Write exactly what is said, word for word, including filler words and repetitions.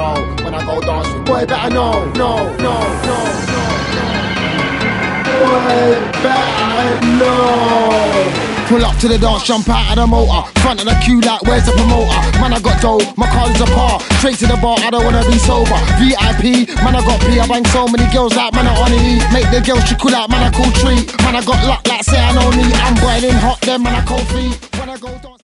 know. When I go dance with boy, better know, no, no, no, no, no. Boy, better know. Pull up to the dance, jump out of the motor. Front of the queue like, where's the promoter? Man, I got dough, my car's a par. Straight to the bar, I don't wanna be sober. V I P, man, I got P. I bang so many girls like, man, I on E. Make the girls trickle out, man, I cool treat. Man, I got luck like say I know me. I'm boiling hot, then man, I cold feet. When I go dance.